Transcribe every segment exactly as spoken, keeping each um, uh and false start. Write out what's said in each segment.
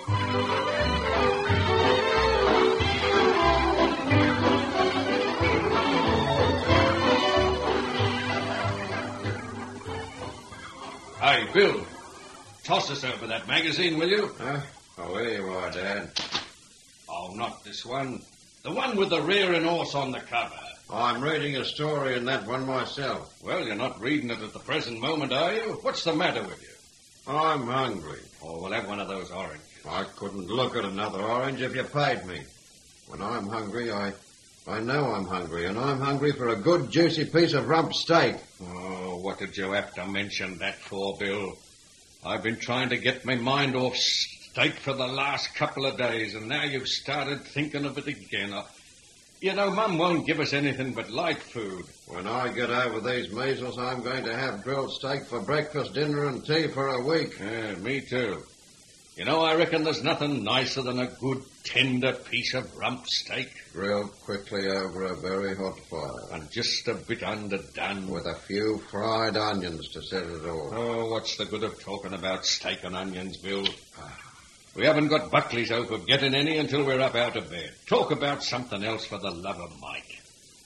Hey, Bill, toss us over that magazine, will you? Huh? Oh, here you are, Dad. Oh, not this one. The one with the rearing horse on the cover. I'm reading a story in that one myself. Well, you're not reading it at the present moment, are you? What's the matter with you? I'm hungry. Oh, we'll have one of those oranges. I couldn't look at another orange if you paid me. When I'm hungry, I... I know I'm hungry, and I'm hungry for a good, juicy piece of rump steak. Oh, what did you have to mention that for, Bill? I've been trying to get my mind off steak for the last couple of days, and now you've started thinking of it again. I... You know, Mum won't give us anything but light food. When I get over these measles, I'm going to have grilled steak for breakfast, dinner, and tea for a week. Yeah, me too. You know, I reckon there's nothing nicer than a good, tender piece of rump steak. Grilled quickly over a very hot fire. And just a bit underdone. With a few fried onions to set it off. Oh, what's the good of talking about steak and onions, Bill? We haven't got Buckley's hope of getting any until we're up out of bed. Talk about something else for the love of Mike.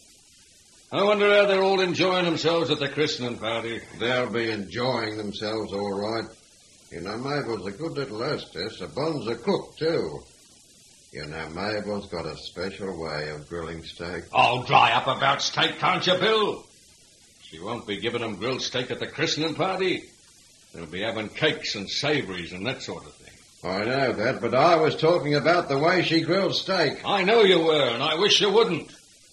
I wonder how they're all enjoying themselves at the christening party. They'll be enjoying themselves all right. You know, Mabel's a good little hostess. The buns are cooked, too. You know, Mabel's got a special way of grilling steak. Oh, dry up about steak, can't you, Bill? She won't be giving them grilled steak at the christening party. They'll be having cakes and savouries and that sort of thing. I know that, but I was talking about the way she grills steak. I know you were, and I wish you wouldn't.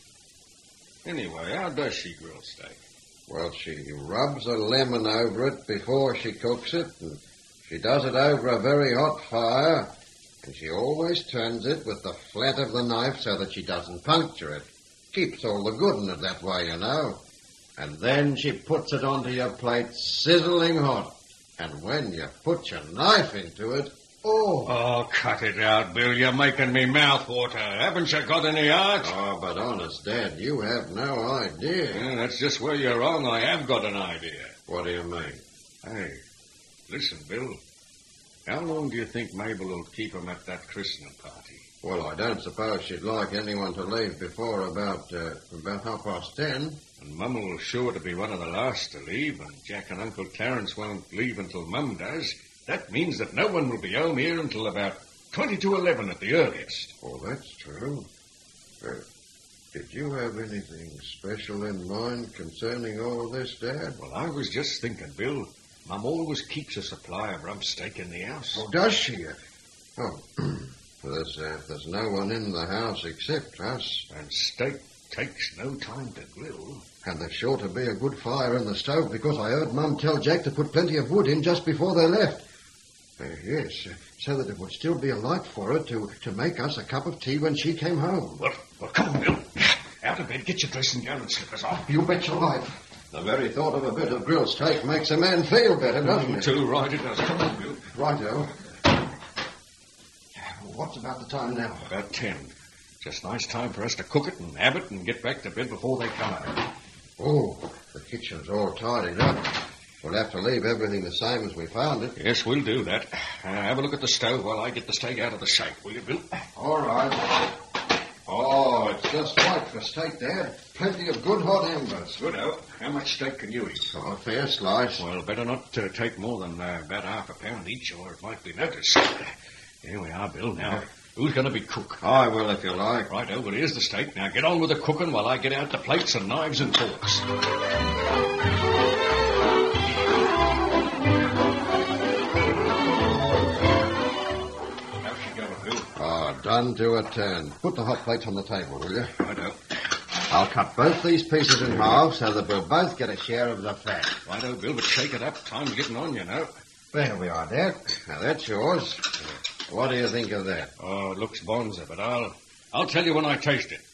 Anyway, how does she grill steak? Well, she rubs a lemon over it before she cooks it, and she does it over a very hot fire, and she always turns it with the flat of the knife so that she doesn't puncture it. Keeps all the good in it that way, you know. And then she puts it onto your plate sizzling hot. And when you put your knife into it, oh... Oh, cut it out, Bill. You're making me mouth water. Haven't you got any heart? Oh, but honest, Dad, you have no idea. Yeah, that's just where you're wrong. I have got an idea. What do you mean? Hey, listen, Bill. How long do you think Mabel will keep him at that christening party? Well, I don't suppose she'd like anyone to leave before about, uh, about half past ten. And Mum will sure to be one of the last to leave, and Jack and Uncle Terence won't leave until Mum does. That means that no one will be home here until about twenty to eleven at the earliest. Oh, that's true. Uh, did you have anything special in mind concerning all this, Dad? Well, I was just thinking, Bill. Mum always keeps a supply of rump steak in the house. Oh, does she? Oh, there's, uh, there's no one in the house except us. And steak takes no time to grill. And there's sure to be a good fire in the stove because I heard Mum tell Jack to put plenty of wood in just before they left. Uh, yes, uh, so that it would still be a light for her to, to make us a cup of tea when she came home. Well, well, come on, Bill. Out of bed, get your dressing gown and slippers off. You bet your life. The very thought of a bit of grilled steak makes a man feel better, doesn't it? Too right it does. Come on, Bill. Righto. What's about the time now? About ten. Just nice time for us to cook it and have it and get back to bed before they come out. Oh, the kitchen's all tidied up. We'll have to leave everything the same as we found it. Yes, we'll do that. Uh, have a look at the stove while I get the steak out of the safe, will you, Bill? All right. Oh, it's just right for steak, Dad. Plenty of good hot embers. Good, oh. How much steak can you eat? Oh, a fair slice. Well, better not uh, take more than uh, about half a pound each, or it might be noticed. Here we are, Bill. Now, who's going to be cook? I will, if you like. Right, oh, well, here's the steak. Now, get on with the cooking while I get out the plates and knives and forks. How's she going, Bill? Oh, done to a turn. Put the hot plates on the table, will you? Right, oh. I'll cut both these pieces in half so that we'll both get a share of the fat. Right, oh, Bill, but shake it up. Time's getting on, you know. There we are, Dad. Now, that's yours. What do you think of that? Oh, it looks bonza, but I'll I'll tell you when I taste it.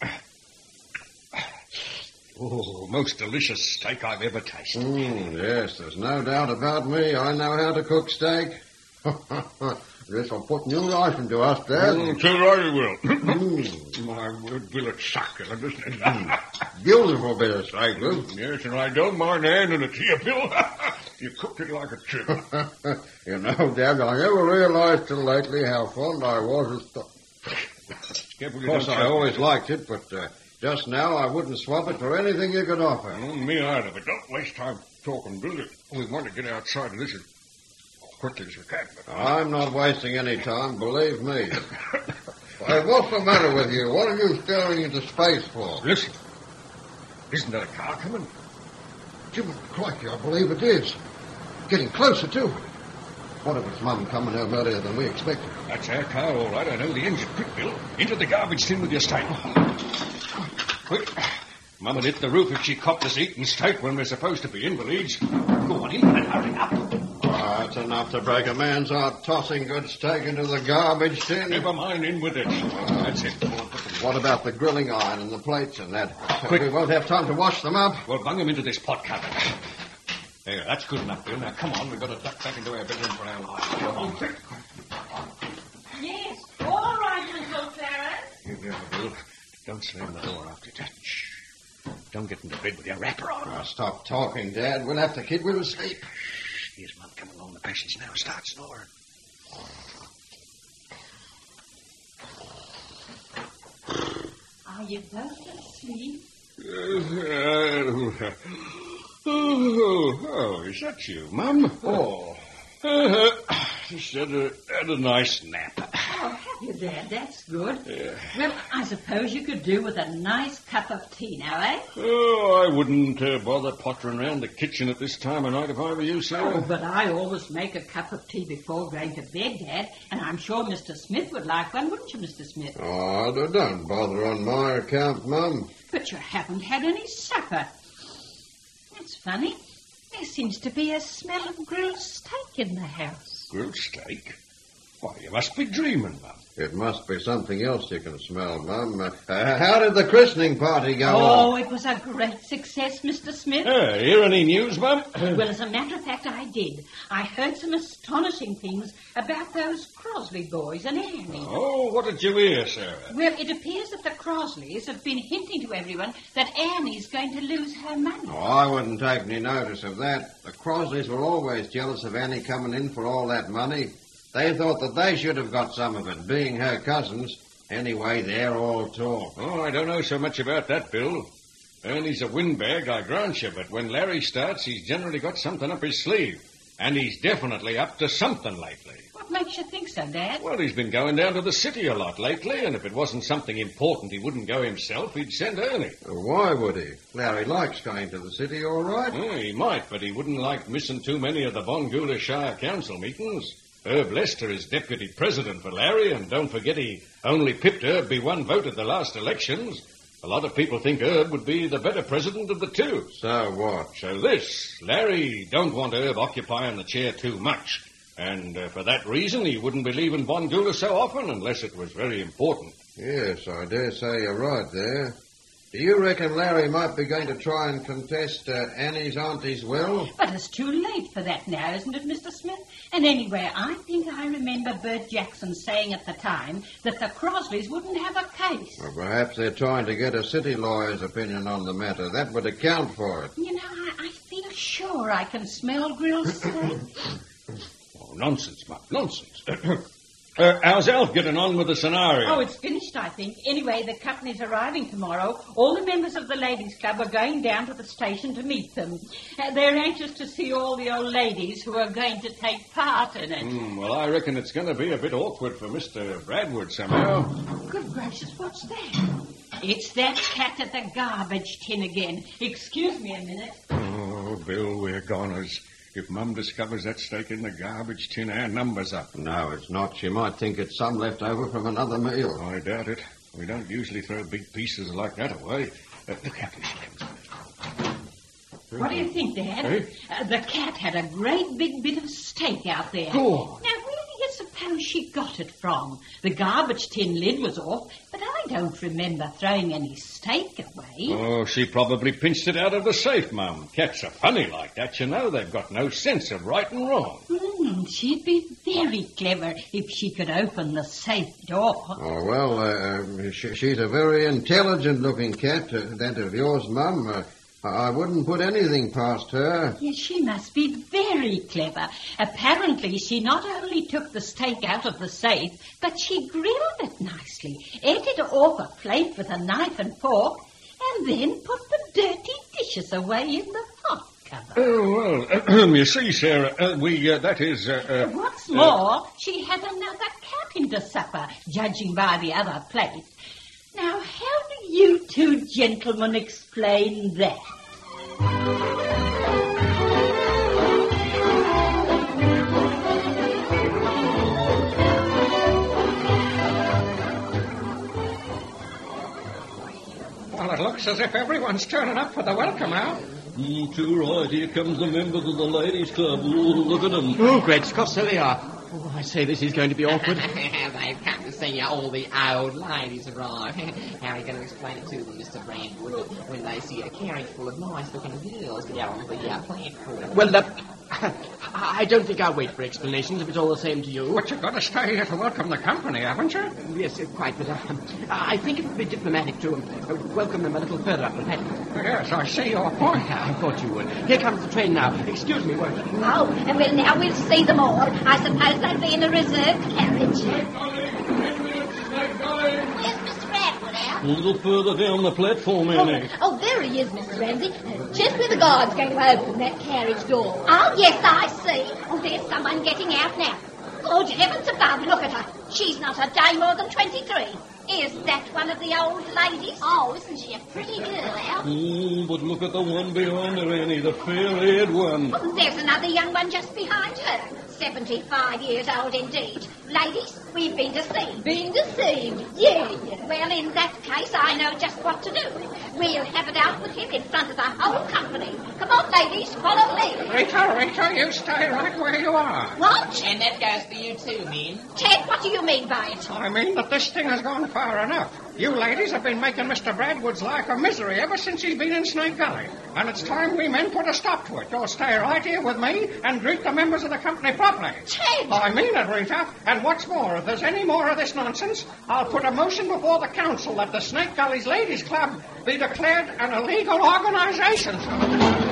Oh, most delicious steak I've ever tasted. Mm, yes, there's no doubt about me. I know how to cook steak. Guess I'll put new life into us, Dad. Mm, too right it will. Mm. My word, Bill, it's succulent, isn't it? Mm. Beautiful bit of steak, Luke. Yes, and I don't mind handing it to you, Bill. You cooked it like a trick. You know, Dad, I never realised till lately how fond I was of stuff. Of course, I always liked it, but uh, just now I wouldn't swap it for anything you could offer. Well, me either, but don't waste time talking, Bill. We want to get outside of this as quickly as we can. But... I'm not wasting any time, believe me. Hey, what's the matter with you? What are you staring into space for? Listen. Isn't that a car coming? Jim, crikey, I believe it is. Getting closer, too. What if it's Mum coming home earlier than we expected? That's our car, all right. I know the engine. Quick, Bill. Into the garbage tin with your steak. Quick. Mum would hit the roof if she copped us eating steak when we're supposed to be invalids. Go on in and hurry up. Oh, that's enough to break a man's heart, tossing good steak into the garbage tin. Never mind, in with it. Oh, that's it. What about the grilling iron and the plates and that? Quick. We won't have time to wash them up. We'll bung them into this pot cupboard. There, that's good enough, Bill. Now, come on. We've got to duck back into our bedroom for our lives. Come on, quick. Yes, all right, Miss O'Clara. Here we are, Bill. Don't slam the door after that. Shh. Don't get into bed with your wrapper on. Oh, stop talking, Dad. We'll have to keep Will asleep. Here's Mum coming along the passage now. Start snoring. Are you both asleep? Uh, oh, oh, is that you, Mum? Oh. Uh, just had a, had a nice nap. Oh, have you, Dad? That's good. Yeah. Well, I suppose you could do with a nice cup of tea now, eh? Oh, I wouldn't uh, bother pottering around the kitchen at this time of night if I were you, Sarah. Oh, but I always make a cup of tea before going to bed, Dad, and I'm sure Mister Smith would like one, wouldn't you, Mister Smith? Oh, don't bother on my account, Mum. But you haven't had any supper. That's funny. There seems to be a smell of grilled steak in the house. Grilled steak? Why, you must be dreaming, Mum. It must be something else you can smell, Mum. Uh, uh, how did the christening party go Oh, on? it was a great success, Mister Smith. Uh, hear any news, Mum? Well, as a matter of fact, I did. I heard some astonishing things about those Crosley boys and Annie. Oh, what did you hear, Sarah? Well, it appears that the Crosleys have been hinting to everyone that Annie's going to lose her money. Oh, I wouldn't take any notice of that. The Crosleys were always jealous of Annie coming in for all that money. They thought that they should have got some of it, being her cousins. Anyway, they're all talk. Oh, I don't know so much about that, Bill. Ernie's a windbag, I grant you, but when Larry starts, he's generally got something up his sleeve. And he's definitely up to something lately. What makes you think so, Dad? Well, he's been going down to the city a lot lately, and if it wasn't something important, he wouldn't go himself. He'd send Ernie. Why would he? Larry likes going to the city, all right. Oh, he might, but he wouldn't like missing too many of the Bongula Shire Council meetings. Herb Lester is deputy president for Larry, and don't forget he only pipped Herb by one vote at the last elections. A lot of people think Herb would be the better president of the two. So what? So this, Larry don't want Herb occupying the chair too much. And uh, for that reason, he wouldn't be leaving Bongula so often unless it was very important. Yes, I dare say you're right there. Do you reckon Larry might be going to try and contest uh, Annie's auntie's will? But it's too late for that now, isn't it, Mister Smith? And anyway, I think I remember Bert Jackson saying at the time that the Crosleys wouldn't have a case. Or perhaps they're trying to get a city lawyer's opinion on the matter. That would account for it. You know, I, I feel sure I can smell grilled steak. Oh, nonsense, Mum, nonsense. Uh, how's Alf getting on with the scenario? Oh, it's finished, I think. Anyway, the company's arriving tomorrow. All the members of the ladies' club are going down to the station to meet them. Uh, they're anxious to see all the old ladies who are going to take part in it. Mm, well, I reckon it's going to be a bit awkward for Mister Bradwood somehow. Good gracious, what's that? It's that cat at the garbage tin again. Excuse me a minute. Oh, Bill, we're goners. If Mum discovers that steak in the garbage tin, our number's up. No, it's not. She might think it's some left over from another meal. I doubt it. We don't usually throw big pieces like that away. Uh, look out, she comes. What do you think, Dad? Eh? Uh, the cat had a great big bit of steak out there. Go on. Now, where do you suppose she got it from? The garbage tin lid was off, but I don't remember throwing any steak away. Oh, she probably pinched it out of the safe, Mum. Cats are funny like that, you know. They've got no sense of right and wrong. Hmm, she'd be very clever if she could open the safe door. Oh, well, uh, uh, sh- she's a very intelligent-looking cat, uh, that of yours, Mum. Uh, I wouldn't put anything past her. Yes, she must be very clever. Apparently, she not only took the steak out of the safe, but she grilled it nicely, ate it off a plate with a knife and fork, and then put the dirty dishes away in the pot cover. Oh, well, you see, Sarah, uh, we, uh, that is... Uh, uh, What's more, she had another cat into supper, judging by the other plate. Now, how do you two gentlemen explain that? Well, it looks as if everyone's turning up for the welcome out. Mm, too right. Here comes the members of the ladies' club. Ooh, look at them. Oh, great Scott, so they are. Oh, I say, this is going to be awkward. They've come to see all the old ladies arrive. How are you going to explain it to them, Mister Brandwood, when they see a carriage full of nice-looking girls go on the uh, platform? Well, uh, I don't think I'll wait for explanations if it's all the same to you. But you've got to stay here to welcome the company, haven't you? Yes, uh, quite, but uh, I think it would be diplomatic to uh, welcome them a little further up the paddock. Yes, I see your point. I thought you would. Here comes the train now. Excuse me, won't you? Oh, and well, now we'll see them all. I suppose they'll be in a reserved carriage. Yes, Mister Bradford out. A little further down the platform, Oh, Annie. oh, there he is, Mister Ramsay. Just where the guard's going to open that carriage door. Oh, yes, I see. Oh, there's someone getting out now. Good heavens above, look at her. She's not a day more than twenty-three. Is that one of the old ladies? Oh, isn't she a pretty girl, Al? Mm, but look at the one behind her, Annie, the fair-haired one. Oh, there's another young one just behind her. Seventy-five years old indeed. Ladies, we've been deceived. Been deceived? Yeah, yeah. Well, in that case, I know just what to do. We'll have it out with him in front of the whole company. Come on, ladies, follow me. Rita, Rita, you stay right where you are. What? And that goes for you too, men. Ted, what do you mean by it? I mean that this thing has gone far enough. You ladies have been making Mister Bradwood's life a misery ever since he's been in Snake Gully. And it's time we men put a stop to it. You'll stay right here with me and greet the members of the company properly. Ted! I mean it, Rita. And what's more, if there's any more of this nonsense, I'll put a motion before the council that the Snake Gully's Ladies Club be declared an illegal organization.